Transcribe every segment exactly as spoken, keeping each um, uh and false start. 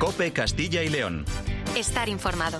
COPE Castilla y León. Estar informado.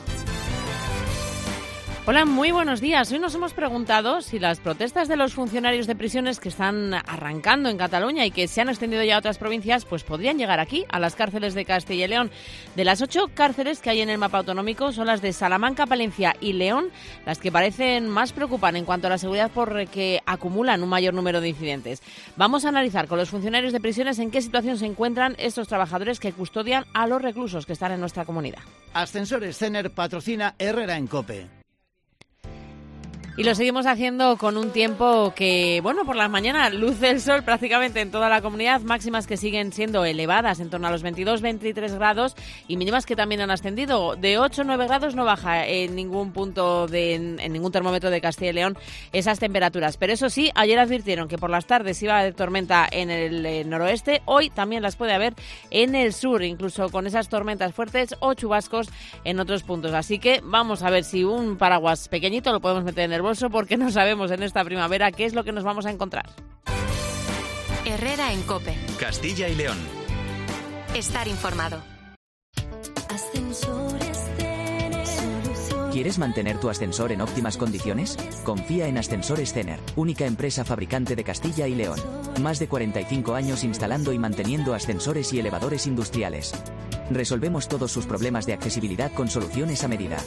Hola, muy buenos días. Hoy nos hemos preguntado si las protestas de los funcionarios de prisiones que están arrancando en Cataluña y que se han extendido ya a otras provincias, pues podrían llegar aquí, a las cárceles de Castilla y León. De las ocho cárceles que hay en el mapa autonómico, son las de Salamanca, Palencia y León las que parecen más preocupan en cuanto a la seguridad porque acumulan un mayor número de incidentes. Vamos a analizar con los funcionarios de prisiones en qué situación se encuentran estos trabajadores que custodian a los reclusos que están en nuestra comunidad. Ascensores Cener patrocina Herrera en COPE. Y lo seguimos haciendo con un tiempo que, bueno, por las mañanas luce el sol prácticamente en toda la comunidad, máximas que siguen siendo elevadas, en torno a los veintidós veintitrés grados, y mínimas que también han ascendido. De ocho a nueve grados no baja en ningún punto, de, en, en ningún termómetro de Castilla y León esas temperaturas. Pero eso sí, ayer advirtieron que por las tardes iba a haber tormenta en el eh, noroeste, hoy también las puede haber en el sur, incluso con esas tormentas fuertes o chubascos en otros puntos. Así que vamos a ver si un paraguas pequeñito lo podemos meter en el bolso, porque no sabemos en esta primavera qué es lo que nos vamos a encontrar. Herrera en COPE. Castilla y León. Estar informado. ¿Quieres mantener tu ascensor en óptimas condiciones? Confía en Ascensores Cener, única empresa fabricante de Castilla y León. Más de cuarenta y cinco años instalando y manteniendo ascensores y elevadores industriales. Resolvemos todos sus problemas de accesibilidad con soluciones a medida.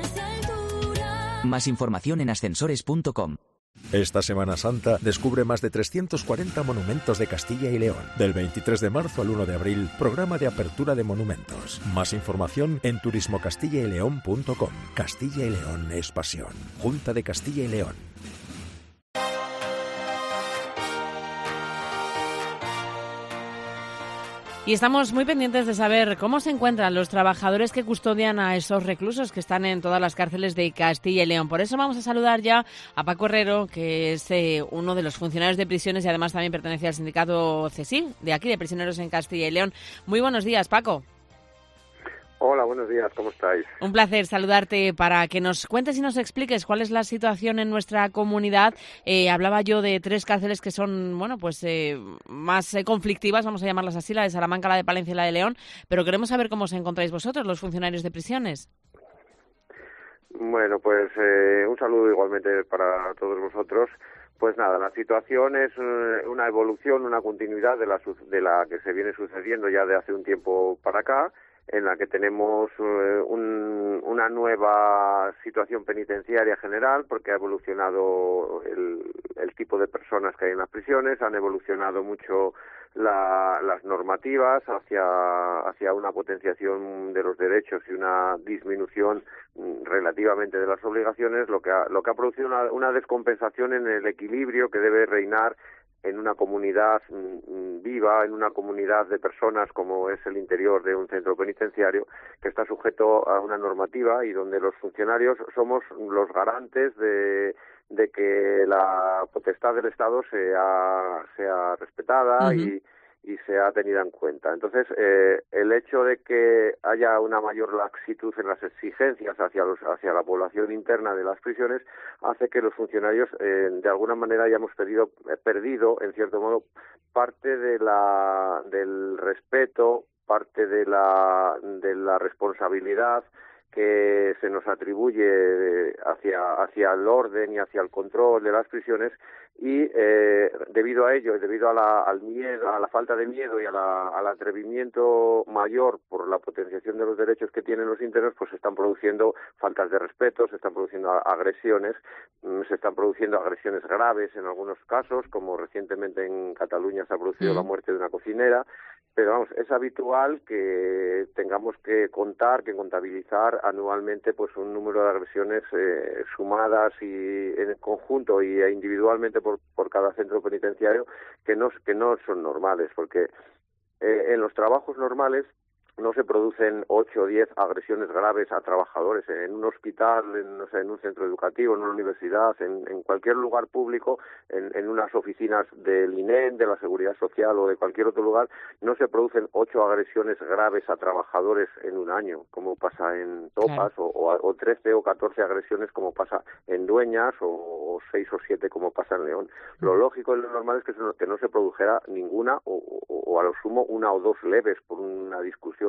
Más información en ascensores punto com. Esta Semana Santa descubre más de trescientos cuarenta monumentos de Castilla y León. Del veintitrés de marzo al uno de abril, programa de apertura de monumentos. Más información en turismo castilla y león punto com. Castilla y León es pasión. Junta de Castilla y León. Y estamos muy pendientes de saber cómo se encuentran los trabajadores que custodian a esos reclusos que están en todas las cárceles de Castilla y León. Por eso vamos a saludar ya a Paco Herrero, que es eh, uno de los funcionarios de prisiones y además también pertenece al sindicato CESIL, de aquí, de Prisioneros en Castilla y León. Muy buenos días, Paco. Hola, buenos días, ¿cómo estáis? Un placer saludarte para que nos cuentes y nos expliques cuál es la situación en nuestra comunidad. Eh, hablaba yo de tres cárceles que son, bueno, pues eh, más eh, conflictivas, vamos a llamarlas así, la de Salamanca, la de Palencia y la de León, pero queremos saber cómo os encontráis vosotros, los funcionarios de prisiones. Bueno, pues eh, un saludo igualmente para todos vosotros. Pues nada, la situación es eh, una evolución, una continuidad de la, de la que se viene sucediendo ya de hace un tiempo para acá, en la que tenemos eh, un, una nueva situación penitenciaria general, porque ha evolucionado el, el tipo de personas que hay en las prisiones, han evolucionado mucho la, las normativas hacia, hacia una potenciación de los derechos y una disminución mm, relativamente de las obligaciones, lo que ha, lo que ha producido una, una descompensación en el equilibrio que debe reinar en una comunidad mm, viva, en una comunidad de personas como es el interior de un centro penitenciario, que está sujeto a una normativa y donde los funcionarios somos los garantes de, de que la potestad del Estado sea, sea respetada uh-huh. y y sea tenida en cuenta. Entonces, eh, el hecho de que haya una mayor laxitud en las exigencias hacia los hacia la población interna de las prisiones hace que los funcionarios, eh, de alguna manera, hayamos perdido, eh, perdido, en cierto modo, parte de la del respeto, parte de la de la responsabilidad que se nos atribuye hacia hacia el orden y hacia el control de las prisiones y eh, debido a ello, debido a la, al miedo, a la falta de miedo y a la, al atrevimiento mayor por la potenciación de los derechos que tienen los internos, pues se están produciendo faltas de respeto, se están produciendo agresiones, se están produciendo agresiones graves en algunos casos, como recientemente en Cataluña se ha producido mm. la muerte de una cocinera, pero vamos, es habitual que tengamos que contar, que contabilizar anualmente pues un número de agresiones eh, sumadas y en conjunto y individualmente por, por cada centro penitenciario que no, que no son normales, porque eh, en los trabajos normales no se producen ocho o diez agresiones graves a trabajadores en un hospital, en, no sé, en un centro educativo, en una universidad, en, en cualquier lugar público, en, en unas oficinas del I N E M, de la Seguridad Social o de cualquier otro lugar, no se producen ocho agresiones graves a trabajadores en un año, como pasa en Topas, claro. o, o, o trece o catorce agresiones como pasa en Dueñas, o, o seis o siete como pasa en León. Lo lógico y lo normal es que, se, que no se produjera ninguna, o, o, o a lo sumo una o dos leves por una discusión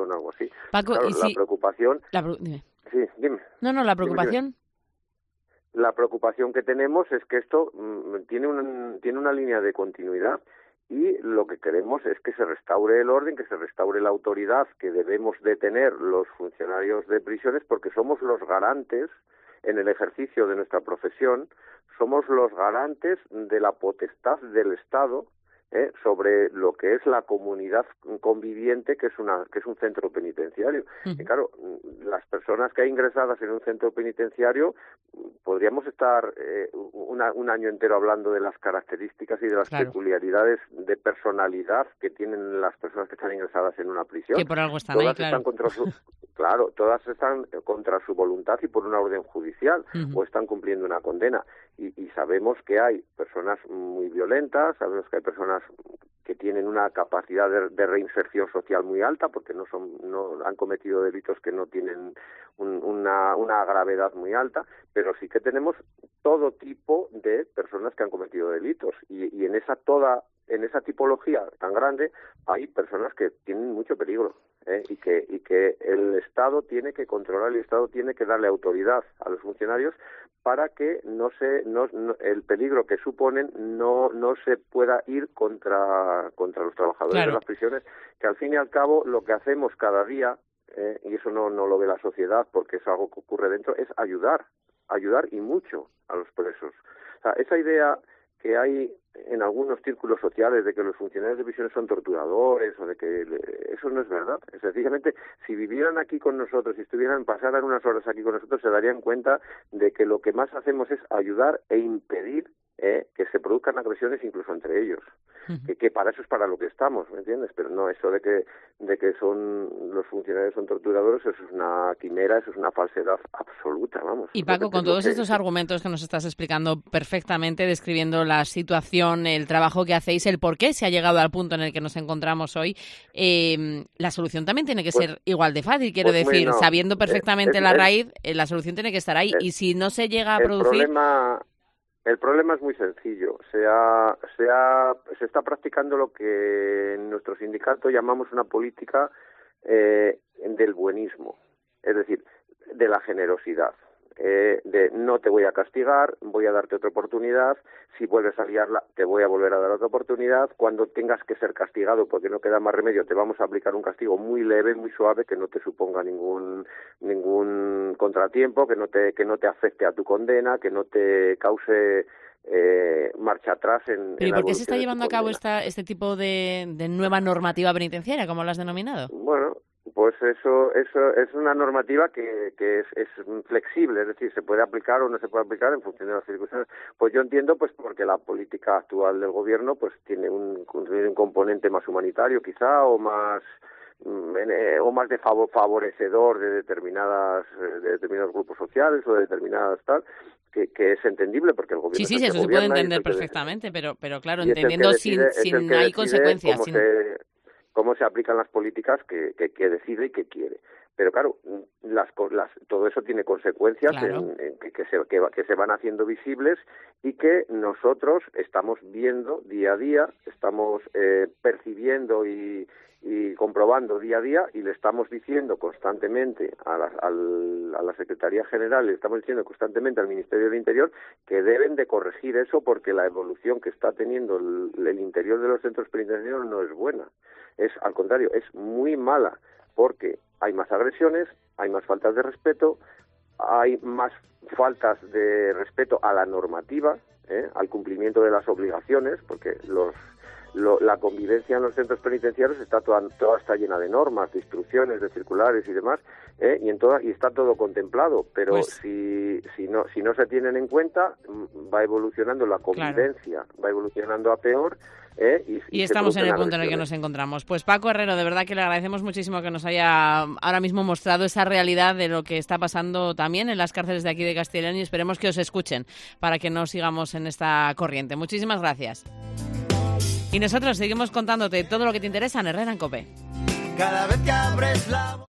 o algo así. Paco, claro, ¿y la si... preocupación... La... Dime. Sí, dime. No, no, la preocupación... Dime, dime. La preocupación que tenemos es que esto mmm, tiene, un, tiene una línea de continuidad y lo que queremos es que se restaure el orden, que se restaure la autoridad que debemos de tener los funcionarios de prisiones, porque somos los garantes en el ejercicio de nuestra profesión, somos los garantes de la potestad del Estado ¿eh? sobre lo que es la comunidad conviviente, que es una que es un centro penitenciario. Uh-huh. Y claro, las personas que hay ingresadas en un centro penitenciario, podríamos estar eh, una, un año entero hablando de las características y de las claro. peculiaridades de personalidad que tienen las personas que están ingresadas en una prisión. Que por algo están todas ahí, claro. Están contra su, claro, todas están contra su voluntad y por una orden judicial, uh-huh. o están cumpliendo una condena. Y, y sabemos que hay personas muy violentas, sabemos que hay personas que tienen una capacidad de, de reinserción social muy alta, porque no son no han cometido delitos que no tienen un, una, una gravedad muy alta, pero sí que tenemos todo tipo de personas que han cometido delitos y, y en esa toda en esa tipología tan grande hay personas que tienen mucho peligro ¿eh? y que y que el Estado tiene que controlar, el Estado tiene que darle autoridad a los funcionarios para que no se no, no el peligro que suponen no no se pueda ir contra contra los trabajadores claro. de las prisiones, que al fin y al cabo lo que hacemos cada día eh, y eso no no lo ve la sociedad porque es algo que ocurre dentro, es ayudar ayudar y mucho a los presos. O sea, esa idea que hay en algunos círculos sociales de que los funcionarios de prisiones son torturadores o de que eso no es verdad. Es sencillamente, si vivieran aquí con nosotros, si estuvieran, pasaran unas horas aquí con nosotros, se darían cuenta de que lo que más hacemos es ayudar e impedir eh, que se produzcan agresiones incluso entre ellos. Uh-huh. Que, que para eso es para lo que estamos, ¿me entiendes? Pero no, eso de que de que son los funcionarios son torturadores, eso es una quimera, eso es una falsedad absoluta, vamos. Y Paco, con todos que... estos argumentos que nos estás explicando perfectamente, describiendo la situación, el trabajo que hacéis, el por qué se ha llegado al punto en el que nos encontramos hoy, eh, la solución también tiene que pues, ser igual de fácil, quiero pues decir, bueno, sabiendo perfectamente eh, la el, raíz, eh, la solución tiene que estar ahí, el, y si no se llega a el producir... Problema... El problema es muy sencillo. Se, ha, se, ha, se está practicando lo que en nuestro sindicato llamamos una política eh, del buenismo, es decir, de la generosidad. Eh, de no te voy a castigar, voy a darte otra oportunidad, si vuelves a liarla te voy a volver a dar otra oportunidad, cuando tengas que ser castigado porque no queda más remedio te vamos a aplicar un castigo muy leve, muy suave, que no te suponga ningún ningún contratiempo, que no te que no te afecte a tu condena, que no te cause eh, marcha atrás en... ¿Pero en y por qué se está llevando a cabo esta, este tipo de, de nueva normativa penitenciaria, como lo has denominado? Bueno... Pues eso, eso es una normativa que, que es, es flexible, es decir, se puede aplicar o no se puede aplicar en función de las circunstancias. Pues yo entiendo, pues porque la política actual del gobierno, pues tiene un, un componente más humanitario, quizá, o más o más de favor, favorecedor de determinadas de determinados grupos sociales o de determinadas tal. Que, que es entendible porque el gobierno... Sí, sí, eso se puede entender perfectamente, pero, pero claro, entendiendo sin, sin hay consecuencias. Cómo, sin... se, cómo se aplican las políticas que, que, que decide y que quiere. Pero claro, las, las, todo eso tiene consecuencias claro. en, en, que, que, se, que, que se van haciendo visibles y que nosotros estamos viendo día a día, estamos eh, percibiendo y... y comprobando día a día y le estamos diciendo constantemente a la, al, a la Secretaría General, le estamos diciendo constantemente al Ministerio del Interior que deben de corregir eso porque la evolución que está teniendo el, el interior de los centros penitenciarios no es buena. Es, al contrario, es muy mala porque hay más agresiones, hay más faltas de respeto, hay más faltas de respeto a la normativa, ¿eh? al cumplimiento de las obligaciones, porque los Lo, la convivencia en los centros penitenciarios está toda, toda está llena de normas, de instrucciones, de circulares y demás, ¿eh? y en toda, y está todo contemplado, pero pues, si si no si no se tienen en cuenta va evolucionando la convivencia, claro. va evolucionando a peor. ¿Eh? Y, y, y estamos en el punto en el que nos encontramos. Pues Paco Herrero, de verdad que le agradecemos muchísimo que nos haya ahora mismo mostrado esa realidad de lo que está pasando también en las cárceles de aquí de Castilla y León y esperemos que os escuchen para que no sigamos en esta corriente. Muchísimas gracias. Y nosotros seguimos contándote todo lo que te interesa en Herrera en COPE. Cada vez que abres la...